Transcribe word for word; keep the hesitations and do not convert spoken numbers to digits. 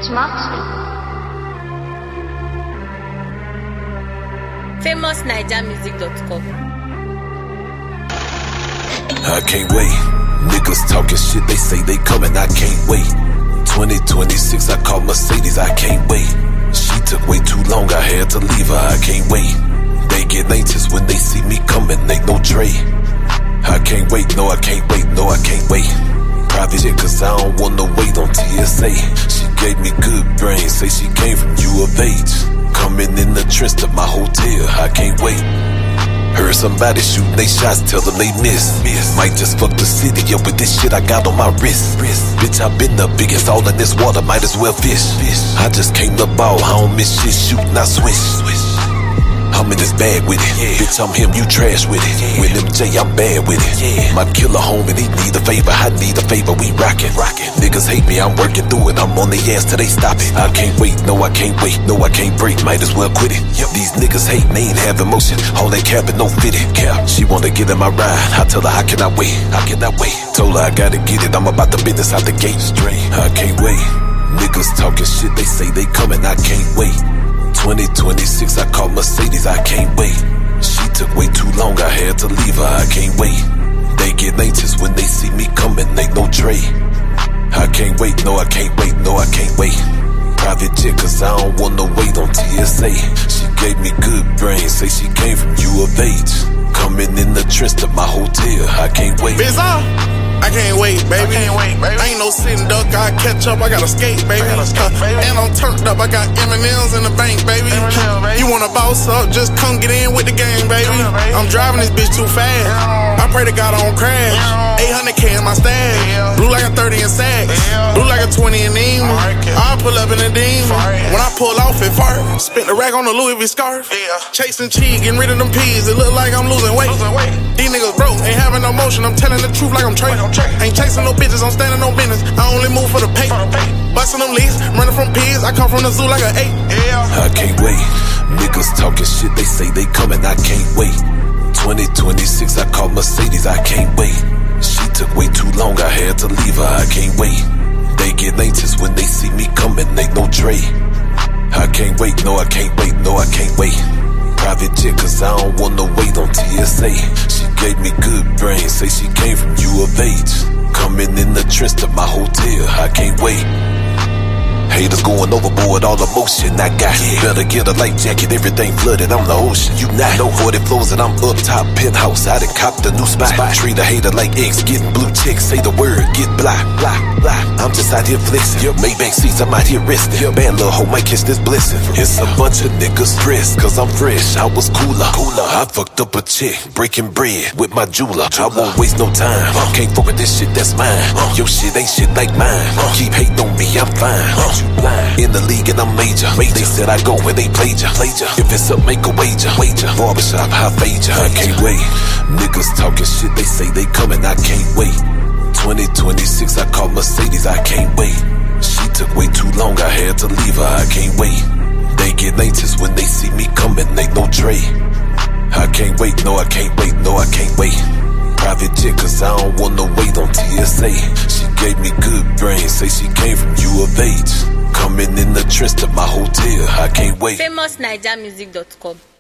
famous niger music dot com. I can't wait. Niggas talking shit, they say they coming, I can't wait. twenty twenty-six, I call Mercedes, I can't wait. She took way too long, I had to leave her, I can't wait. They get anxious when they see me coming, ain't no Dre. I can't wait, no I can't wait, no I can't wait. Private shit, cause I don't wanna wait on T S A. She gave me good brains, say she came from U of H. Coming in the trench to my hotel, I can't wait. Heard somebody shooting they shots, tell them they miss. miss. Might just fuck the city up with this shit I got on my wrist. wrist. Bitch, I been the biggest, all in this water, might as well fish. fish. I just came to ball, I don't miss shit, shooting, I swish. swish. I'm in this bag with it, yeah. Bitch, I'm him, you trash with it, yeah. With M J, I'm bad with it, yeah. My killer homie, he need a favor, I need a favor, we rockin', rockin'. Niggas hate me, I'm working through it, I'm on their ass till they stop it. I can't wait, no I can't wait, no I can't break, might as well quit it. Yep. These niggas hate, they ain't have emotion, all they capping, no fitted. Cap. She wanna get in my ride, I tell her, how can I wait, how can I wait? Told her I gotta get it, I'm about the business out the gate straight. I can't wait, niggas talking shit, they say they coming, I can't wait. twenty twenty-six, I call Mercedes, I can't wait. She took way too long, I had to leave her, I can't wait. They get anxious when they see me coming, ain't no Dre. I can't wait, no I can't wait, no I can't wait. Private jet, cause I don't wanna wait on T S A. She gave me good brains, say she came from U of H. Coming in the trench to my hotel, I can't wait. Bizarre. I can't wait, baby. I can't wait, baby. Ain't no sitting duck, I catch up, I gotta skate, baby. Skate, baby. And I'm turned up, I got M and M's in the bank, baby. baby. You wanna boss up, just come get in with the game, baby. baby. I'm driving this bitch too fast. Yeah. I pray to God I don't crash. Yeah. eight hundred K in my stash. Yeah. Blue like a thirty in sacks. Yeah. Blue like a twenty in Neiman. I pull up in a demon. When I pull off it fart, spent the rack on the Louis V scarf. Yeah. Chasing cheese, getting rid of them peas. It look like I'm losing weight. Losing weight. These niggas broke, ain't having no motion. I'm telling the truth like I'm trading. Ain't chasing no bitches, I'm standing on business. I only move for the pay. Bustin' them leads, running from peas. I come from the zoo like an eight. Yeah. I can't wait. Niggas talking shit, they say they coming, I can't wait. twenty twenty-six, I call Mercedes, I can't wait. She took way too long, I had to leave her, I can't wait. They get anxious when they see me coming, ain't no Dre. I can't wait, no I can't wait, no I can't wait. Private jet, cause I don't wanna wait on T S A. She gave me good brains, say she came from U of H. Coming in the trench to my hotel, I can't wait. Haters going overboard, all emotion I got. Yeah. Better get a life jacket, everything flooded, I'm the ocean. You not no forty floors and I'm up top, penthouse. I done copped a new spot. spot. Treat a hater like eggs, getting blue checks. Say the word, get blocked, block, block. I'm just out here flexing. Yep. Maybach seats, I'm out here resting. Yep. Bad little hoe might catch this blessing. It's a bunch of niggas stressed, cause I'm fresh. I was cooler, cooler. I fucked up a chick, breaking bread with my jeweler. I won't waste no time. Uh. Can't fuck with this shit, that's mine. Uh. Your shit ain't shit like mine. Uh. Keep hating on me, I'm fine. Uh. In the league and I'm major. major. They said I go where they played ya. Played ya. If it's up, make a wager. Wager. Barbershop, high fade ya. I can't wait. Niggas talking shit, they say they coming, I can't wait. twenty twenty-six, I call Mercedes, I can't wait. She took way too long, I had to leave her, I can't wait. They get anxious when they see me coming, ain't no Dre. I can't wait, no I can't wait, no I can't wait. Private jet, cause I don't wanna wait on T S A. She gave me good brains, say she came from U of H. Coming in the trench to my hotel, I can't wait. famous niger music dot com